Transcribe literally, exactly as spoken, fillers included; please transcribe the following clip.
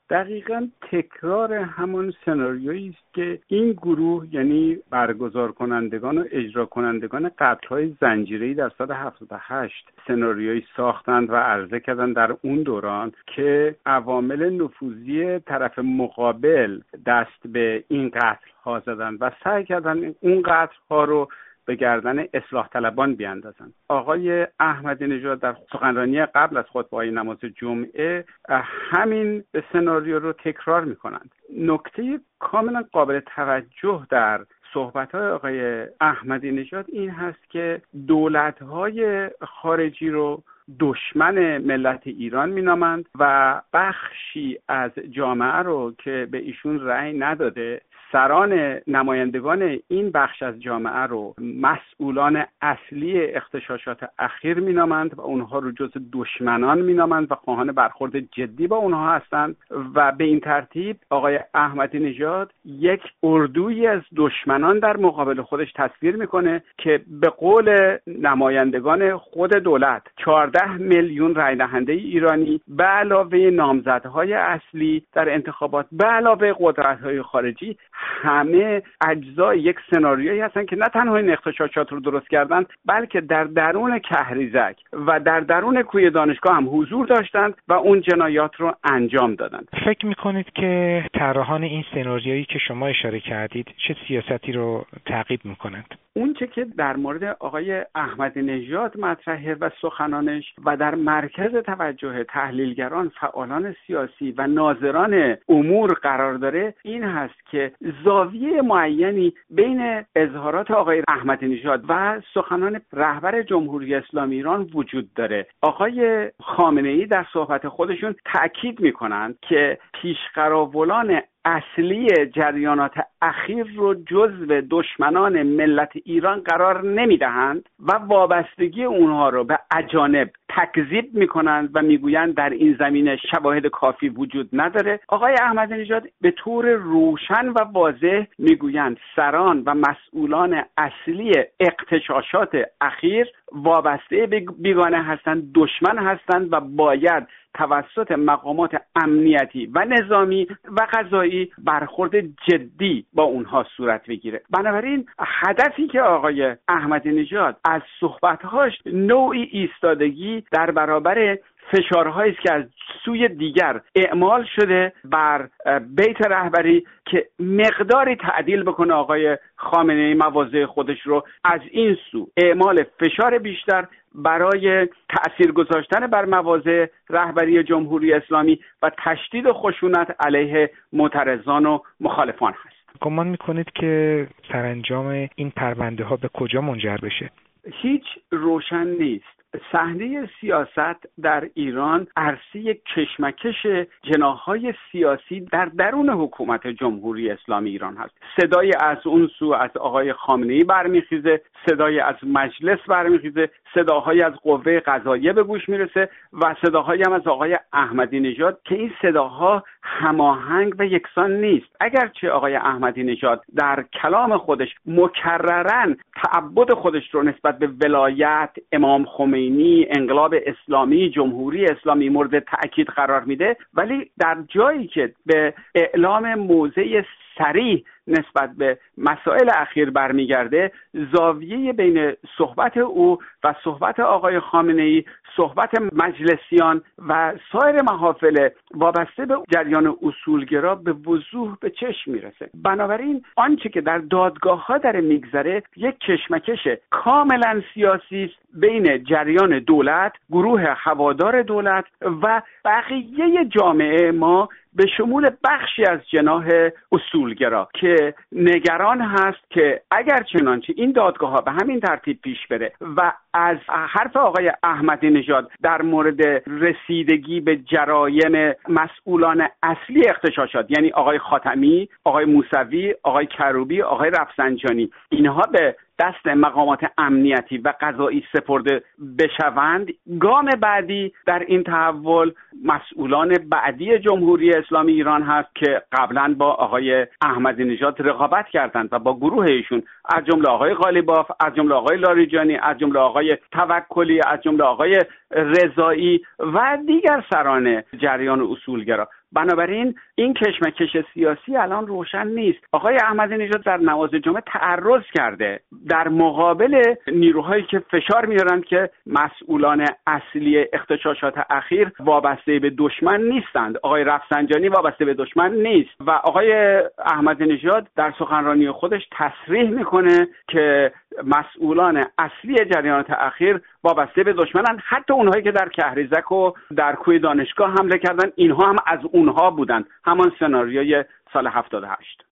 دقیقاً تکرار همون سناریویی است که این گروه، یعنی برگزار کنندگان و اجرا کنندگان قتل‌های زنجیره‌ای در سال هفتاد و هشت سناریویی ساختند و عرضه کردند در اون دوران که عوامل نفوذی طرف مقابل دست به این قتل‌ها زدند و سعی کردند اون قتل‌ها رو به گردن اصلاح طلبان بیاندازند. آقای احمدی نژاد در سخنرانی قبل از خطبه نماز جمعه همین سناریو رو تکرار می‌کنند. نکته کاملا قابل توجه در صحبت‌های آقای احمدی نژاد این هست که دولت‌های خارجی رو دشمن ملت ایران مینامند و بخشی از جامعه رو که به ایشون رأی نداده، سران نمایندگان این بخش از جامعه رو مسئولان اصلی اغتشاشات اخیر مینامند و اونها رو جز دشمنان مینامند و خواهان برخورد جدی با اونها هستند و به این ترتیب آقای احمدی نژاد یک اردویی از دشمنان در مقابل خودش تصویر میکنه که به قول نمایندگان خود دولت چهارده میلیون رای دهنده ایرانی به علاوه نامزدهای اصلی در انتخابات به علاوه قدرت‌های خارجی همه اجزای یک سناریویی هستن که نه تنها این اغتشاشات رو درست کردن بلکه در درون کهریزک و در درون کوی دانشگاه هم حضور داشتند و اون جنایات رو انجام دادند. فکر میکنید که طراحان این سناریویی که شما اشاره کردید چه سیاستی رو تعقیب میکنند؟ اون چه که در مورد آقای احمدی نژاد مطرحه و سخنانش و در مرکز توجه تحلیلگران، فعالان سیاسی و ناظران امور قرار داره این هست که زاویه معینی بین اظهارات آقای احمدی نژاد و سخنان رهبر جمهوری اسلامی ایران وجود داره. آقای خامنه‌ای در صحبت خودشون تأکید میکنند که پیشقراولان اصلی جریانات اخیر رو جزو دشمنان ملت ایران قرار نمیدهند و وابستگی اونها رو به اجانب تکذیب میکنند و میگویند در این زمینه شواهد کافی وجود نداره. آقای احمدی نژاد به طور روشن و واضح میگویند سران و مسئولان اصلی اغتشاشات اخیر وابسته به بیگانه هستند، دشمن هستند و باید توسط مقامات امنیتی و نظامی و قضایی برخورد جدی با اونها صورت بگیره. بنابراین هدفی که آقای احمدی نژاد از صحبت‌هاش نوعی ایستادگی در برابر فشارهایی است که از سوی دیگر اعمال شده بر بیت رهبری که مقداری تعدیل بکنه آقای خامنه‌ای مواضع خودش رو، از این سو اعمال فشار بیشتر برای تأثیر گذاشتن بر مواضع رهبری جمهوری اسلامی و تشدید خشونت علیه معترضان و مخالفان هست. گمان میکنید که سرانجام این پرونده ها به کجا منجر بشه؟ هیچ روشن نیست. صحنه سیاست در ایران عرصه کشمکش جناح‌های سیاسی در درون حکومت جمهوری اسلامی ایران هست. صدای از اون سو از آقای خامنه‌ای برمیخیزه، صدای از مجلس برمیخیزه، صداهای از قوه قضاییه به گوش میرسه و صداهایی هم از آقای احمدی نژاد که این صداها هماهنگ و یکسان نیست. اگرچه آقای احمدی نژاد در کلام خودش مکرراً تعبد خودش رو نسبت به ولایت، امام خمینی، انقلاب اسلامی، جمهوری اسلامی مورد تأکید قرار میده، ولی در جایی که به اعلام موضع صریح نسبت به مسائل اخیر برمیگرده، زاویه بین صحبت او و صحبت آقای خامنه‌ای، صحبت مجلسیان و سایر محافل وابسته به جریان اصولگرا به وضوح به چشم میرسه. بنابراین آنچه که در دادگاه‌ها داره میگذره یک کشمکش کاملا سیاسی است بین جریان دولت، گروه هوادار دولت و بقیه جامعه ما به شمول بخشی از جناح اصولگرا که نگران هست که اگر چنانچه این دادگاه ها به همین ترتیب پیش بره و از حرف آقای احمدی نژاد در مورد رسیدگی به جرایم مسئولان اصلی اغتشاشات، یعنی آقای خاتمی، آقای موسوی، آقای کروبی، آقای رفسنجانی، اینها به دست مقامات امنیتی و قضایی سپرده بشوند، گام بعدی در این تحول مسئولان بعدی جمهوری اسلامی ایران هست که قبلا با آقای احمدی نژاد رقابت کردند و با گروه ایشون، از جمله آقای قالیباف، از جمله آقای لاریجانی، از جمله آقای توکلی، از جمله آقای رضایی و دیگر سران جریان اصولگرا. بنابراین این کشمکش سیاسی الان روشن نیست. آقای احمدی نژاد در نماز جمعه تعرض کرده در مقابل نیروهایی که فشار میارند که مسئولان اصلی اغتشاشات اخیر وابسته به دشمن نیستند. آقای رفسنجانی وابسته به دشمن نیست و آقای احمدی نژاد در سخنرانی خودش تصریح میکنه که مسئولان اصلی جریانات اخیر وابسته به دشمنن، حتی اونهایی که در کهریزک و در کوی دانشگاه حمله کردن اینها هم از اونها بودن، همان سناریوی سال هفتاد و هشت.